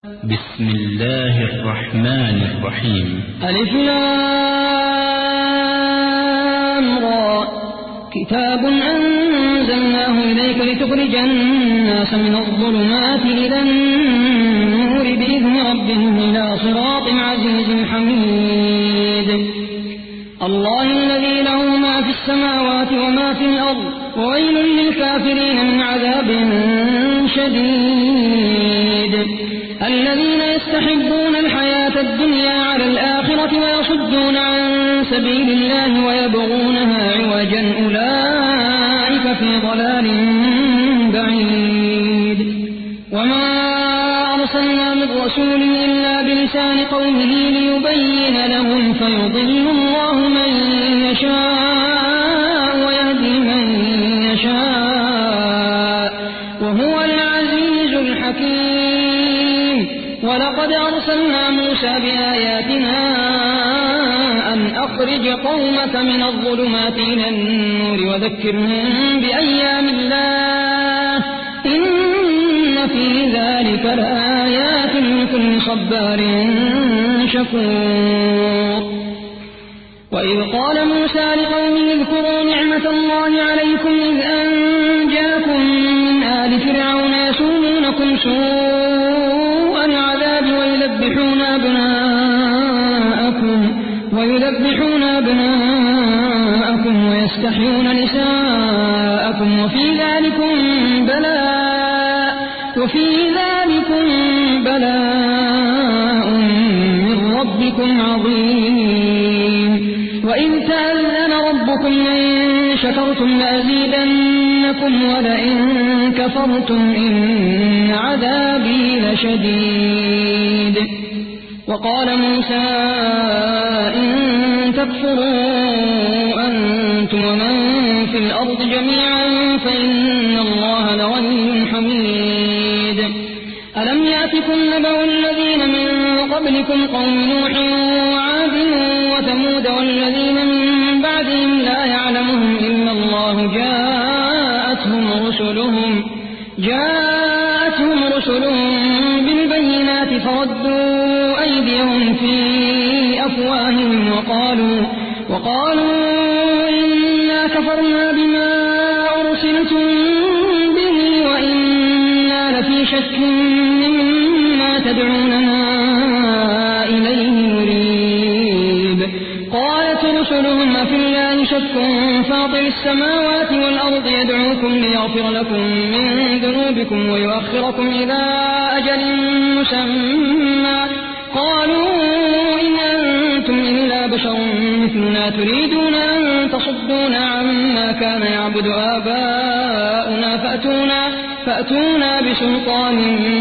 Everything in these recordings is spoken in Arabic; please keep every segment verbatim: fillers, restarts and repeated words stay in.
بسم الله الرحمن الرحيم. ألف لام را كتاب أنزلناه إليك لتخرج الناس من الظلمات إلى النور بإذن ربهم إلى صراط عزيز حميد. الله الذي له ما في السماوات وما في الأرض وويل للكافرين من عذاب شديد. الذين يستحبون الحياة الدنيا على الآخرة ويصدون عن سبيل الله ويبغونها عوجا أولئك في ضلال بعيد. وما أرسلنا من رسول إلا بلسان قومه ليبين لهم فيضل الله من يشاء ويهدي من يشاء وهو العزيز الحكيم. ولقد أرسلنا موسى بآياتنا أن أخرج قومك من الظلمات إلى النور وذكرهم بأيام الله إن في ذلك لآيات لكل صبار شكور. وإذ قال موسى لقومه اذكروا نعمة الله عليكم إذ أنجاكم من آل فرعون يسومونكم سوء العذاب ويذبحون أبناءكم ويذبحون أبناءكم ويستحيون نساءكم وفي ذلكم بلاء وفي ذلكم بلاء من ربكم عظيم. وإن تأذن ربكم لئن شكرتم لأزيدنكم ولئن كفرتم إن عذابي لشديد. وقال موسى إن تكفروا أنتم ومن في الأرض جميعا فإن الله لغني حميد. ألم يأتكم نبأ الذين من قبلكم قوم نوح وعاد وثمود والذين من بعدهم لا يعلمهم إلا الله جاءتهم رسلهم جاءتهم رسلهم بالبينات فردوا أيديهم في أفواههم وقالوا وقالوا إنا كفرنا بما أرسلتم به وإنا لفي شك مما تدعوننا إليه مريب. قالت رسلهم أفي الله شك فاطر السماوات والأرض يدعوكم ليغفر لكم من ذنوبكم ويؤخركم إلى أجل مسمى قالوا إن أنتم إلا بشر مثلنا تريدون أن تصدونا عما كان يعبد آباؤنا فأتونا, فأتونا بسلطان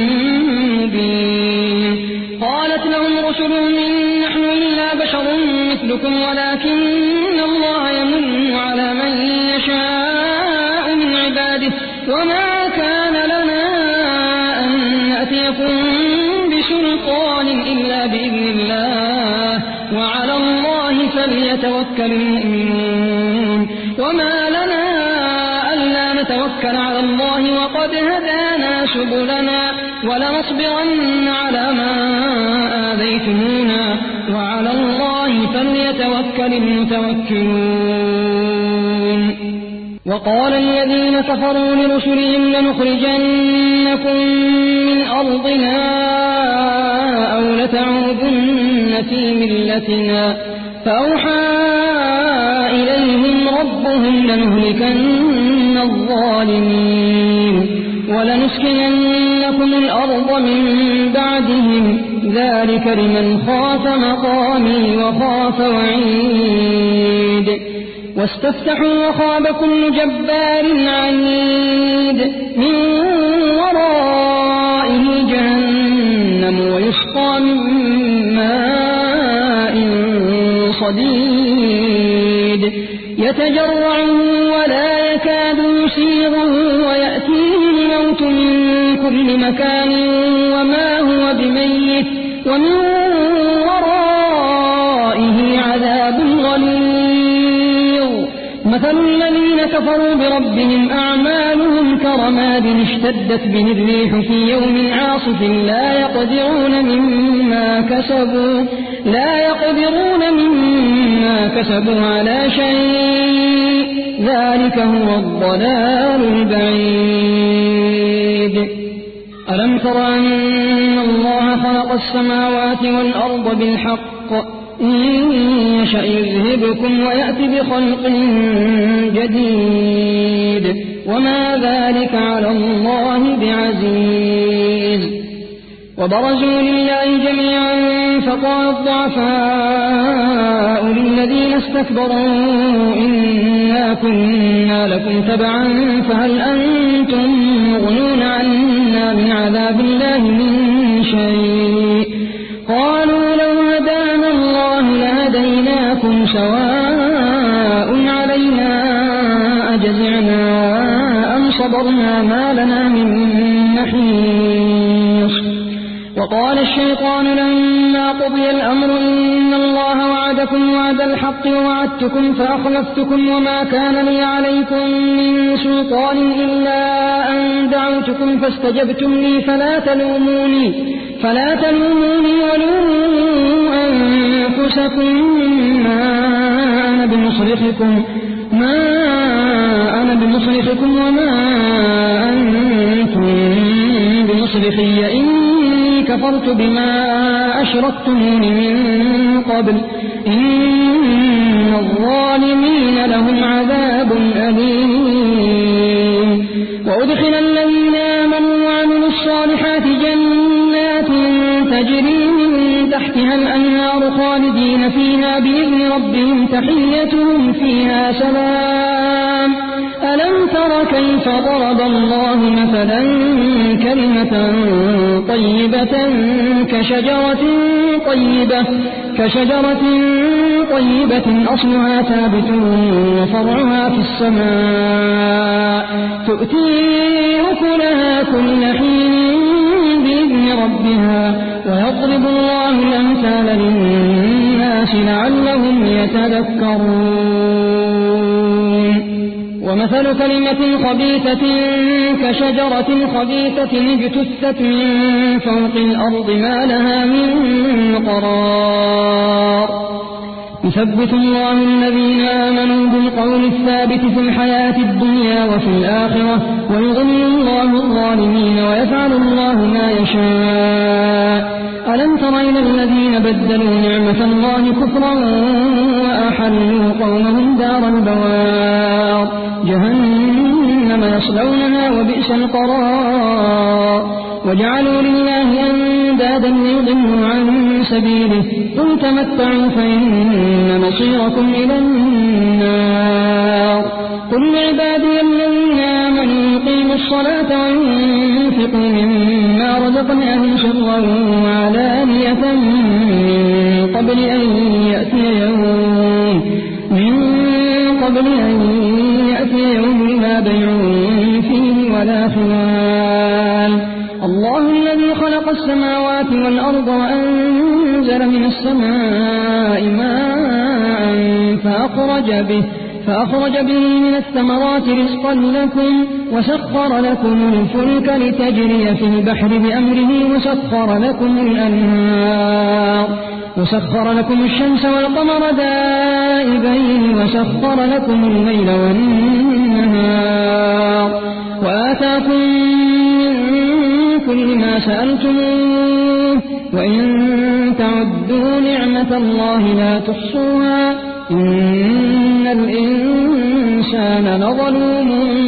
مبين. قالت لهم رسلهم إن نحن إلا بشر مثلكم ولكن الله يمن على من يشاء من عباده وما كان لنا أن نأتيكم بسلطان إلا بإذن الله وعلى الله فليتوكل المؤمنون. وما لنا ألا نتوكل على الله وقد هدانا سبلنا ولنصبرن على ما آذيتمونا وعلى الله فليتوكل المتوكلون. وقال الذين كفروا لرسلهم لنخرجنكم من أرضنا أو لتعودن في ملتنا فأوحى إليهم ربهم لنهلكن الظالمين ولنسكننكم الأرض من بعدهم ذلك لمن خاف مقامي وخاف وعيد. واستفتحوا وخاب كل جبار عنيد من ورائه جهنم ويسقى من ماء صديد يتجرعه ولا يكاد يسيغه ويأتيه الموت من كل مكان وما هو بميت ومن ورائه عذاب غليظ. مثل الذين كفروا بربهم أعمالهم كرماد اشتدت به الريح في يوم عاصف لا يقدرون مما كسبوا لا يقدرون مما كسبوا على شيء ذلك هو الضلال البعيد. ألم تر أن الله خلق السماوات والأرض بالحق إن يشأ يذهبكم ويأتي بخلق جديد وما ذلك على الله بعزيز. وبرزوا لله جميعا فقال الضعفاء للذين استكبروا إنا كنا لكم تبعا فهل أنتم مغنون عنا من عذاب الله من شيء قالوا لو هدانا الله لهديناكم سواء علينا أجزعنا أم صبرنا ما لنا من محيص. وقال الشيطان لما قضي الأمر إن الله وعدكم وعد الحق ووعدتكم فأخلفتكم وما كان لي عليكم من سلطان إلا أن دعوتكم فاستجبتم لي فلا تلوموني فلا تلوموني ولوموا أنفسكم ما أنا بمصرخكم ما أنا بمصرخكم وما أنتم بمصرخي إني كفرت بما أشركتموني من قبل إن الظالمين لهم عذاب أليم. وأدخل الذين آمنوا وعملوا الصالحات جنات تجري من تحتها الأنهار خالدين فيها بإذن ربهم تحيتهم فيها سلام. ألم تر كيف ضرب الله مثلا كلمة طيبة كشجرة طيبة كشجرة طيبة أصلها ثابت وفرعها في السماء تؤتي أكلها كل حين بإذن ربها ويضرب الله الأمثال للناس لعلهم يتذكرون. ومثل كلمة خبيثة كشجرة خبيثة اجتثت من فوق الأرض ما لها من قرار يثبت الله الذين آمنوا بالقول الثابت في الحياة الدنيا وفي الآخرة ويضل الله الظالمين ويفعل الله ما يشاء. ألم تر إلى الذين بدلوا نعمة الله كفرا وأحلوا قومهم دار البوار جهنم يصلونها وبئس القرار وجعلوا لله أندادا ليضلوا عن سبيله قل تمتعوا فإن مصيركم إلى النار. قل لعبادي الذين آمنوا يقيموا الصلاة وينفقوا مما رزقناهم سرا وعلانية من قبل أن يأتي يوم من قبل أن يأتي يوم لا بيع فيه ولا خلال. الله الذي خلق السماوات والأرض وأنزل من السماء ماء فأخرج به فأخرج به من الثمرات رزقا لكم وسخر لكم الفلك لتجري في البحر بأمره وسخر لكم الأنهار وسخر لكم الشمس والقمر دائبين وسخر لكم الليل والنهار وآتاكم من كل ما سألتموه وإن تعدوا نعمة الله لا تحصوها إن الإنسان لظلوم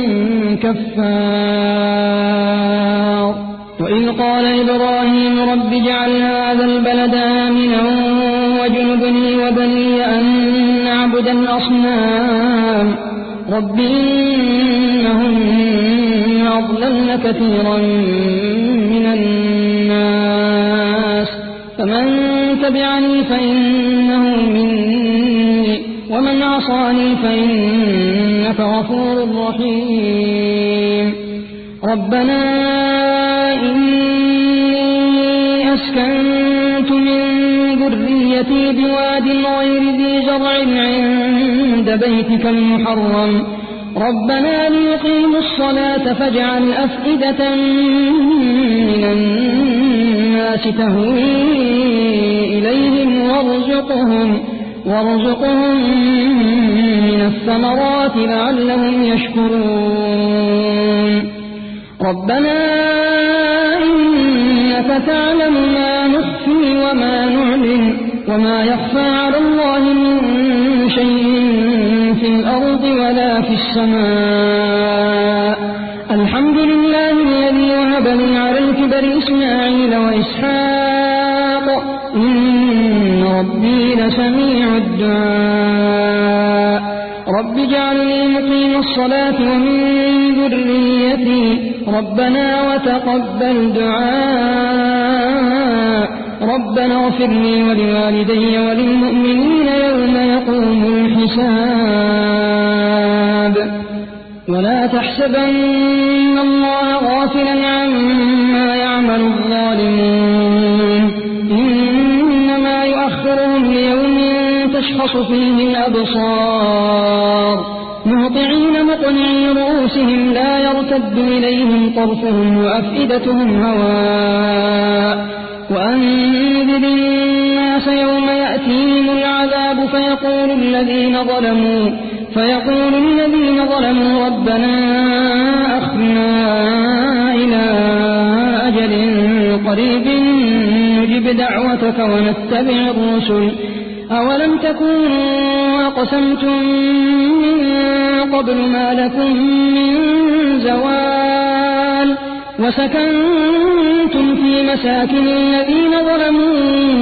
كفار. وإذ قال إبراهيم رب اجعل هذا البلد آمنا واجنبني وبني أن نعبد الأصنام رب إنهن أضللن كثيرا من الناس فمن تبعني فإنه مني ومن عصاني فإنك غفور رحيم. ربنا إني أسكنت من ذريتي بواد غير ذي زرع عند بيتك المحرم ربنا ليقيموا الصلاة فاجعل أفئدة من الناس تهوي إليهم وارزقهم, وارزقهم من الثمرات لعلهم يشكرون ربنا إنك تعلم ما نخفي وما نعلن وما يخفى على الله من شيء في الأرض ولا في السماء الحمد لله الذي وهب لي على الكبر إسماعيل وإسحاق إن ربي لسميع الدعاء رب اجعلني مقيم الصلاة ومن ذريتي ربنا وتقبل دعاء ربنا اغفر لي ولوالدي وللمؤمنين يوم يقوم الحساب ولا تحسبن الله غافلا عما يعمل الظالمون إنما يؤخرهم ليوم تشخص فيه الأبصار مهطعين مقنعي رؤوسهم لا يرتد إليهم طرفهم وأفئدتهم هواء وأنذر الناس يوم يأتيهم العذاب فيقول الذين ظلموا فيقول الذين ظلموا ربنا أخرنا إلى أجل قريب نجب دعوتك ونتبع الرسل أولم تكونوا أقسمتم من قبل ما لكم من زوال وسكنتم في مساكن الذين ظلموا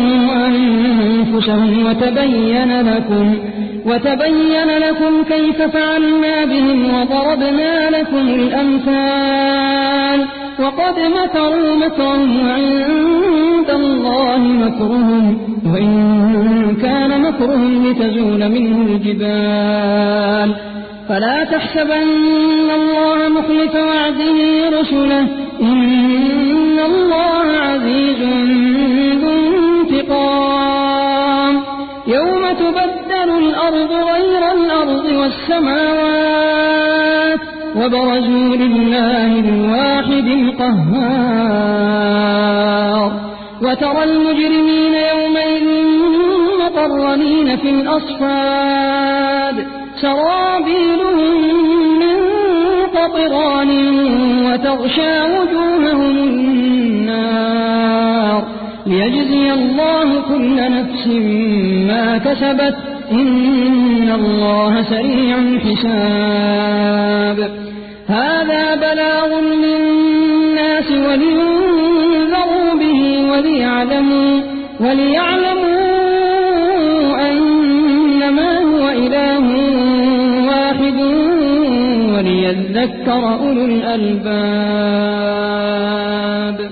أنفسهم وتبين لكم وتبين لكم كيف فعلنا بهم وضربنا لكم الأمثال وقد مكروا مكرهم وعند الله مكرهم وإن كان مكرهم لتزول منه الجبال فلا تحسبن الله مخلف وعده رسله إن الله عزيز ذو انتقام يوم تبدل الأرض غير الأرض والسماوات وبرزوا لله الواحد القهار وترى المجرمين يومئذ مقرنين في الأصفاد سرابيلهم من قطران وتغشى وجوههم النار ليجزي الله كل نفس ما كسبت إن الله سريع الحساب هذا بلاغ للناس ولينذروا به وليعلموا, وليعلموا أنما هو إله واحد وليذكر أولو الألباب